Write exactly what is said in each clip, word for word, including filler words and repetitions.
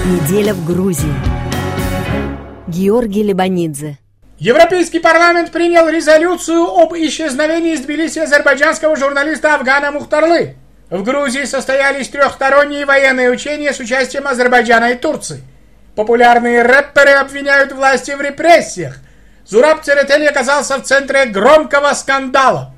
Неделя в Грузии. Георгий Лебанидзе. Европейский парламент принял резолюцию об исчезновении из Тбилиси азербайджанского журналиста Афгана Мухтарлы. В Грузии состоялись трехсторонние военные учения с участием Азербайджана и Турции. Популярные рэперы обвиняют власти в репрессиях. Зураб Церетели оказался в центре громкого скандала.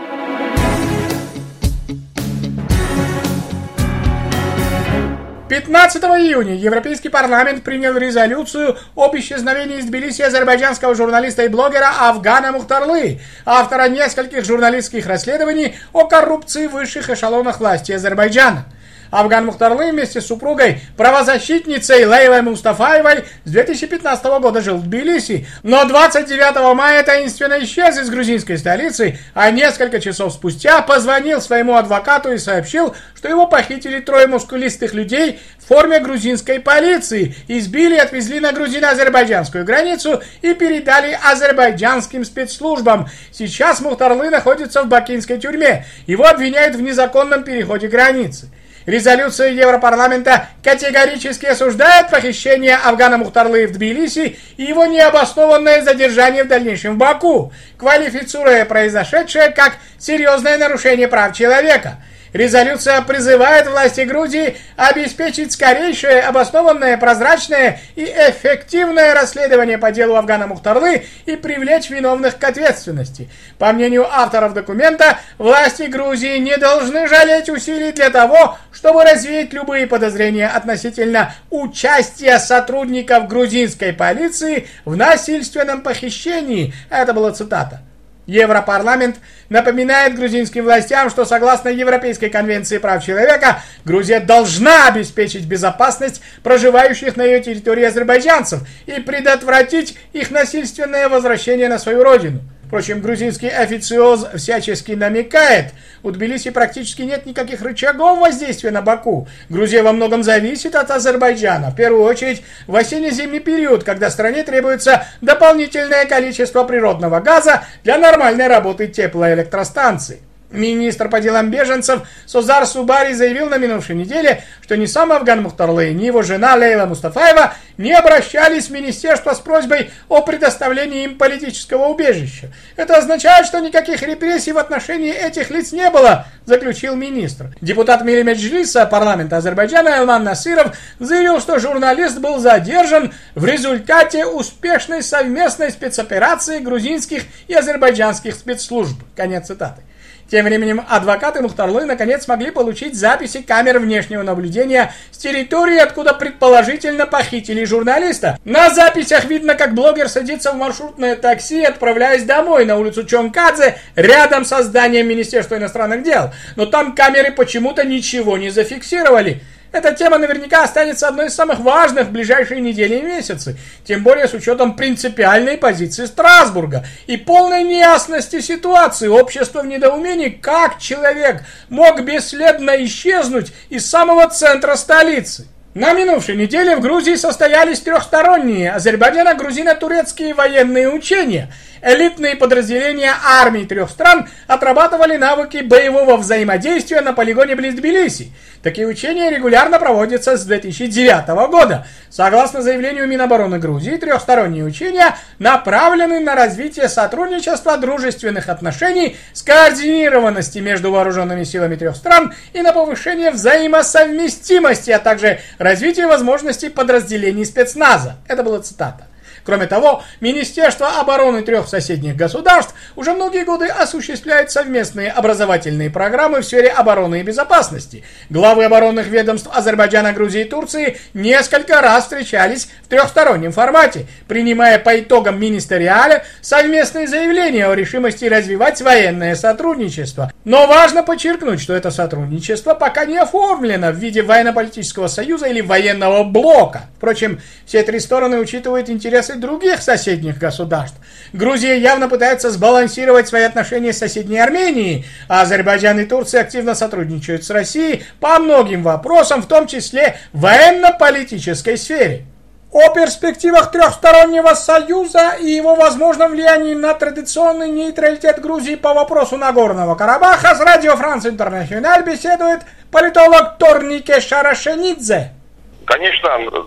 пятнадцатого июня Европейский парламент принял резолюцию об исчезновении из Тбилиси азербайджанского журналиста и блогера Афгана Мухтарлы, автора нескольких журналистских расследований о коррупции в высших эшелонах власти Азербайджана. Афган Мухтарлы вместе с супругой, правозащитницей Лейлой Мустафаевой, с две тысячи пятнадцатого года жил в Тбилиси, но двадцать девятого мая таинственно исчез из грузинской столицы, а несколько часов спустя позвонил своему адвокату и сообщил, что его похитили трое мускулистых людей в форме грузинской полиции, избили и отвезли на грузино-азербайджанскую границу и передали азербайджанским спецслужбам. Сейчас Мухтарлы находится в бакинской тюрьме. Его обвиняют в незаконном переходе границы. Резолюция Европарламента категорически осуждает похищение Афгана Мухтарлы в Тбилиси и его необоснованное задержание в дальнейшем в Баку, квалифицируя произошедшее как серьезное нарушение прав человека. Резолюция призывает власти Грузии обеспечить скорейшее, обоснованное, прозрачное и эффективное расследование по делу Афгана Мухтарлы и привлечь виновных к ответственности. По мнению авторов документа, власти Грузии не должны жалеть усилий для того, чтобы развеять любые подозрения относительно участия сотрудников грузинской полиции в насильственном похищении. Это была цитата. Европарламент напоминает грузинским властям, что согласно Европейской конвенции прав человека, Грузия должна обеспечить безопасность проживающих на ее территории азербайджанцев и предотвратить их насильственное возвращение на свою родину. Впрочем, грузинский официоз всячески намекает, у Тбилиси практически нет никаких рычагов воздействия на Баку. Грузия во многом зависит от Азербайджана, в первую очередь в осенне-зимний период, когда стране требуется дополнительное количество природного газа для нормальной работы теплоэлектростанций. Министр по делам беженцев Созар Субари заявил на минувшей неделе, что ни сам Афган Мухтарлы, ни его жена Лейла Мустафаева не обращались в министерство с просьбой о предоставлении им политического убежища. Это означает, что никаких репрессий в отношении этих лиц не было, заключил министр. Депутат Милли Меджлиса парламента Азербайджана Элман Насиров заявил, что журналист был задержан в результате успешной совместной спецоперации грузинских и азербайджанских спецслужб. Конец цитаты. Тем временем адвокаты Мухтарлы наконец смогли получить записи камер внешнего наблюдения с территории, откуда предположительно похитили журналиста. На записях видно, как блогер садится в маршрутное такси, отправляясь домой на улицу Чонкадзе, рядом со зданием Министерства иностранных дел. Но там камеры почему-то ничего не зафиксировали. Эта тема наверняка останется одной из самых важных в ближайшие недели и месяцы, тем более с учетом принципиальной позиции Страсбурга и полной неясности ситуации. Общество в недоумении, как человек мог бесследно исчезнуть из самого центра столицы. На минувшей неделе в Грузии состоялись трехсторонние азербайджано-грузино-турецкие военные учения. Элитные подразделения армий трех стран отрабатывали навыки боевого взаимодействия на полигоне близ Тбилиси. Такие учения регулярно проводятся с две тысячи девятого года. Согласно заявлению Минобороны Грузии, трехсторонние учения направлены на развитие сотрудничества, дружественных отношений, скоординированности между вооруженными силами трех стран и на повышение взаимосовместимости, а также развитие возможностей подразделений спецназа. Это была цитата. Кроме того, Министерство обороны трех соседних государств уже многие годы осуществляет совместные образовательные программы в сфере обороны и безопасности. Главы оборонных ведомств Азербайджана, Грузии и Турции несколько раз встречались в трехстороннем формате, принимая по итогам министериаля совместные заявления о решимости развивать военное сотрудничество. Но важно подчеркнуть, что это сотрудничество пока не оформлено в виде военно-политического союза или военного блока. Впрочем, все три стороны учитывают интересы других соседних государств. Грузия явно пытается сбалансировать свои отношения с соседней Арменией, а Азербайджан и Турция активно сотрудничают с Россией по многим вопросам, в том числе в военно-политической сфере. О перспективах трехстороннего союза и его возможном влиянии на традиционный нейтралитет Грузии по вопросу Нагорного Карабаха с Радио Франс Интернациональ беседует политолог Торнике Шарашенидзе. Конечно,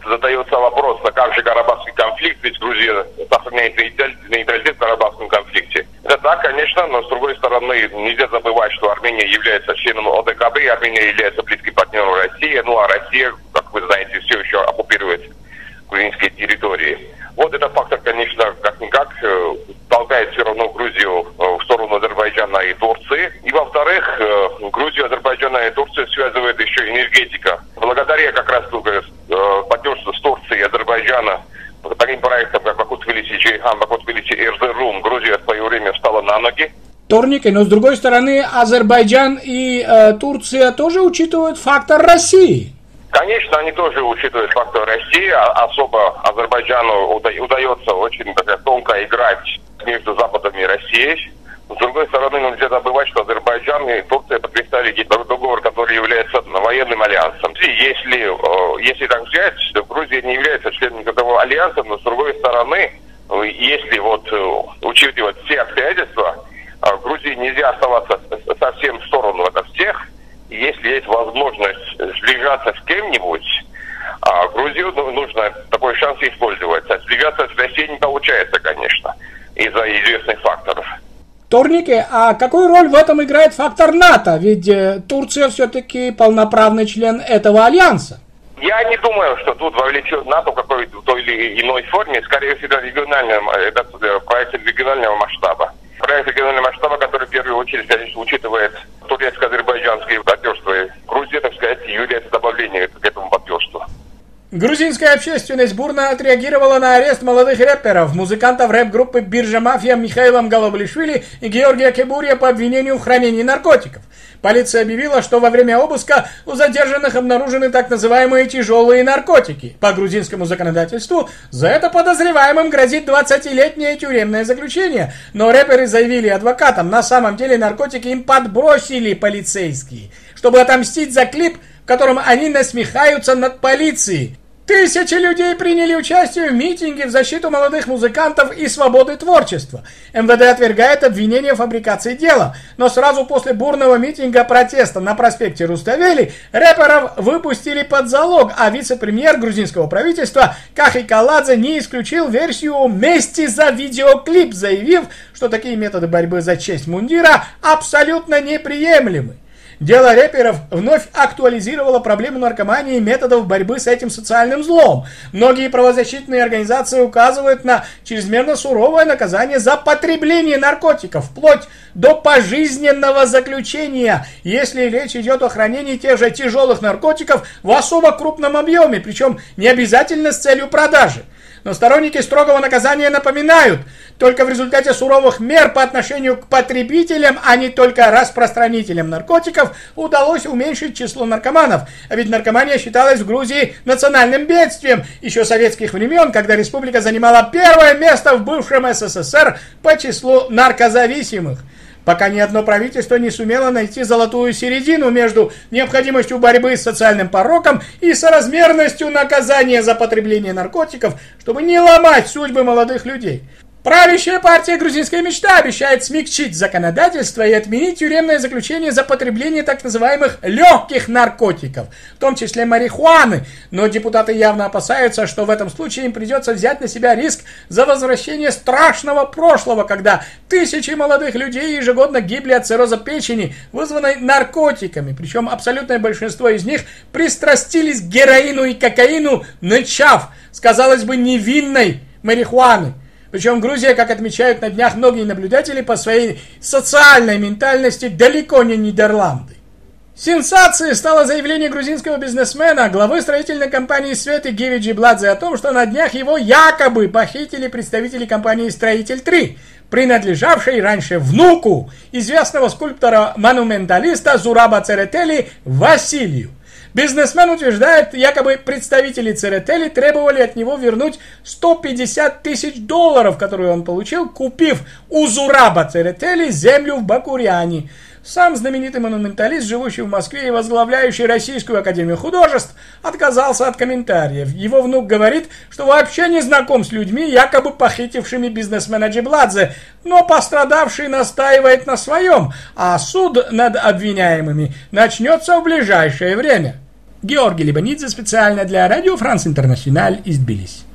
задается вопрос, а как же карабахский конфликт, ведь Грузия сохраняет нейтралитет в карабахском конфликте. Это так, конечно, но с другой стороны, нельзя забывать, что Армения является членом ОДКБ, Армения является близким партнером России, ну а Россия, как вы знаете, все еще оккупирует грузинские территории. Вот этот фактор, конечно, как-никак толкает все равно Грузию в сторону Азербайджана и Турции. И, во-вторых, Грузию, Азербайджана и Турцию связывает еще энергетика. Благодаря как раз партнерству с Турцией и Азербайджана, таким проектам, как Баку-Тбилиси-Джейхан, Баку-Тбилиси-Эрзерум, Грузия в свое время встала на ноги. Торники, но с другой стороны, Азербайджан и э, Турция тоже учитывают фактор России. Конечно, они тоже учитывают фактор России, а особо Азербайджану уда- удается очень так, тонко играть между Западом и Россией. С другой стороны, нельзя забывать, что Азербайджан и Турция подписали договор, который является военным альянсом. И если, если так взять, то Грузия не является членом этого альянса, но с другой стороны, если вот учитывать все обстоятельства, Грузии нельзя оставаться совсем в сторону от всех. Если есть возможность сближаться с кем-нибудь, а Грузию нужно такой шанс использовать. А сближаться с Россией не получается, конечно, из-за известных факторов. Торники, а какую роль в этом играет фактор НАТО? Ведь э, Турция все-таки полноправный член этого альянса. Я не думаю, что тут вовлечет НАТО в какой-то той или иной форме. Скорее всего, региональным, это проект регионального масштаба. Проект регионального масштаба, который в первую очередь, конечно, учитывает турецко-азербайджанские партнерства. Грузия, так сказать, является добавлением к этому партнерству. Грузинская общественность бурно отреагировала на арест молодых рэперов, музыкантов рэп-группы «Биржа Мафия» Михаила Голоблишвили и Георгия Кебурия по обвинению в хранении наркотиков. Полиция объявила, что во время обыска у задержанных обнаружены так называемые тяжелые наркотики. По грузинскому законодательству за это подозреваемым грозит двадцатилетнее тюремное заключение. Но рэперы заявили адвокатам, на самом деле наркотики им подбросили полицейские, чтобы отомстить за клип, в котором они насмехаются над полицией. Тысячи людей приняли участие в митинге в защиту молодых музыкантов и свободы творчества. эм вэ дэ отвергает обвинение в фабрикации дела, но сразу после бурного митинга протеста на проспекте Руставели рэперов выпустили под залог, а вице-премьер грузинского правительства Кахи Каладзе не исключил версию мести за видеоклип, заявив, что такие методы борьбы за честь мундира абсолютно неприемлемы. Дело рэперов вновь актуализировало проблему наркомании и методов борьбы с этим социальным злом. Многие правозащитные организации указывают на чрезмерно суровое наказание за потребление наркотиков, вплоть до пожизненного заключения, если речь идет о хранении тех же тяжелых наркотиков в особо крупном объеме, причем не обязательно с целью продажи. Но сторонники строгого наказания напоминают, только в результате суровых мер по отношению к потребителям, а не только распространителям наркотиков, удалось уменьшить число наркоманов. А ведь наркомания считалась в Грузии национальным бедствием еще советских времен, когда республика занимала первое место в бывшем эс эс эс эр по числу наркозависимых. Пока ни одно правительство не сумело найти золотую середину между необходимостью борьбы с социальным пороком и соразмерностью наказания за потребление наркотиков, чтобы не ломать судьбы молодых людей. Правящая партия «Грузинская мечта» обещает смягчить законодательство и отменить тюремное заключение за потребление так называемых легких наркотиков, в том числе марихуаны, но депутаты явно опасаются, что в этом случае им придется взять на себя риск за возвращение страшного прошлого, когда тысячи молодых людей ежегодно гибли от цирроза печени, вызванной наркотиками, причем абсолютное большинство из них пристрастились к героину и кокаину, начав с, казалось бы, невинной марихуаны. Причем Грузия, как отмечают на днях многие наблюдатели, по своей социальной ментальности далеко не Нидерланды. Сенсацией стало заявление грузинского бизнесмена, главы строительной компании Светы Гиви Джибладзе, о том, что на днях его якобы похитили представители компании «Строитель три», принадлежавшей раньше внуку известного скульптора-монументалиста Зураба Церетели Василию. Бизнесмен утверждает, якобы представители Церетели требовали от него вернуть сто пятьдесят тысяч долларов, которые он получил, купив у Зураба Церетели землю в Бакуряне. Сам знаменитый монументалист, живущий в Москве и возглавляющий Российскую академию художеств, отказался от комментариев. Его внук говорит, что вообще не знаком с людьми, якобы похитившими бизнесмена Джибладзе, но пострадавший настаивает на своем, а суд над обвиняемыми начнется в ближайшее время. Георгий Либанидзе специально для Радио Франс Интернациональ из Тбилиси.